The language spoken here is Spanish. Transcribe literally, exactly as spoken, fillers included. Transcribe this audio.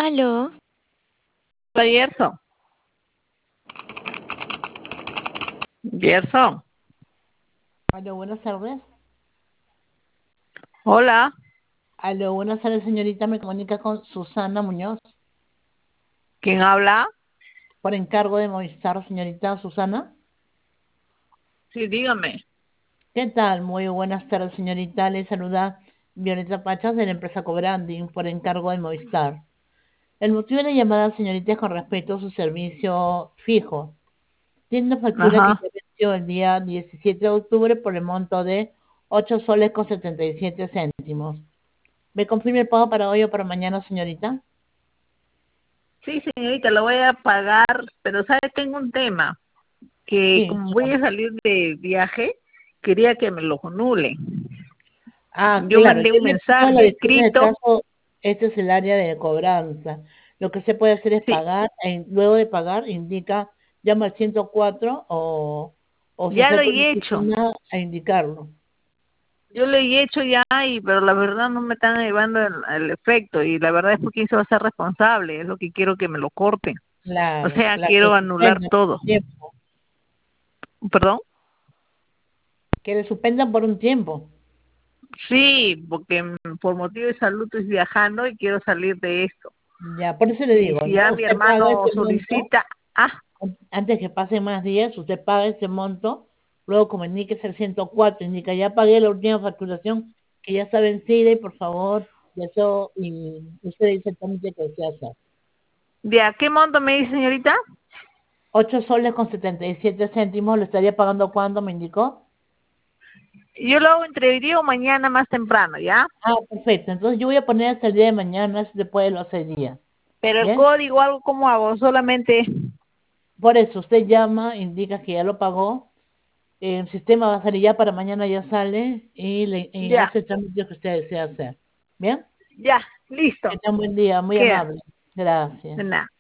Aló, Hola, Gerson. Gerson. Aló, buenas tardes. Hola. Aló, buenas tardes, señorita. Me comunica con Susana Muñoz, ¿Quién habla? por encargo de Movistar, señorita Susana. Sí, dígame. ¿Qué tal? Muy buenas tardes, señorita. Le saluda Violeta Pachas de la empresa Cobranding, por encargo de Movistar. El motivo de la llamada, señorita, es con respecto a su servicio fijo. Tiene una factura que Ajá. se venció el día diecisiete de octubre por el monto de ocho soles con setenta y siete céntimos. ¿Me confirma el pago para hoy o para mañana, señorita? Sí, señorita, lo voy a pagar, pero sabe, tengo un tema, que Sí. como voy a salir de viaje, quería que me lo anulen. Ah, Yo claro, mandé yo un le explico la mensaje disciplina del escrito. caso, este es el área de cobranza. Lo que se puede hacer es Sí, pagar, e- luego de pagar indica, llama al ciento cuatro o, o se ya lo acerca a la he hecho. oficina a indicarlo. Yo lo he hecho ya, y pero la verdad no me están llevando el, el efecto, y la verdad es porque quién se va a ser responsable, es lo que quiero, que me lo corten. O Claro, sea, claro, que quiero anular suspendan por todo. un tiempo, ¿Perdón? que le suspendan por un tiempo. Sí, porque mm, por motivo de salud estoy viajando y quiero salir de esto. Ya, por eso le Y digo, si ¿no? ya mi Usted paga hermano ese monto, solicita, ah, an- antes que pasen más días, usted paga ese monto, luego como indique es el ciento cuatro, indica ya pagué la última facturación que ya está vencida y por favor, y eso, y usted dice el trámite que desea hacer. ¿de a qué monto me dice, señorita? Ocho soles con setenta y siete céntimos, ¿lo estaría pagando cuándo, me indicó? Yo lo hago entre hoy día o mañana más temprano, ¿ya? Ah, perfecto, entonces yo voy a poner hasta el día de mañana, si después lo hace el día. Pero el ¿Bien? código, algo, ¿cómo hago? Solamente, Por eso usted llama, indica que ya lo pagó, el sistema va a salir ya para mañana, ya sale y, le, y ya, hace el trámite que usted desea hacer. ¿Bien? ya, listo. Que tenga un buen día, muy Queda, amable. Gracias. de nada.